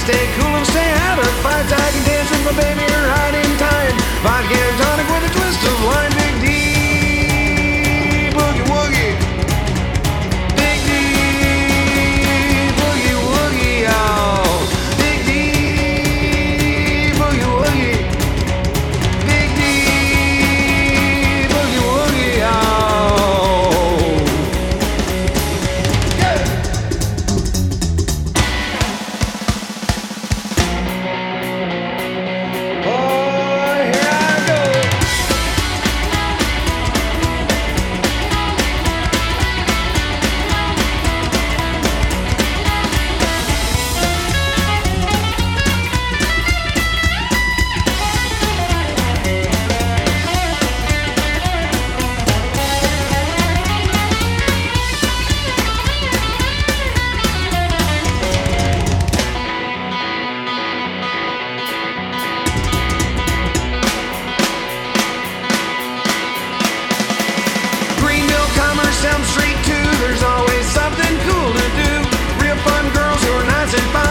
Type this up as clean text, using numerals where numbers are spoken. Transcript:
stay cool and stay out of fights. I can dance with my baby right in time. Vodka and tonic with a twist of lime. Big D, boogie woogie. Big D, boogie woogie, y'all. Big D, boogie woogie. Big D, boogie woogie, y'all. Yeah. Elm Street too, there's always something cool to do. Real fun girls who are nice and fine.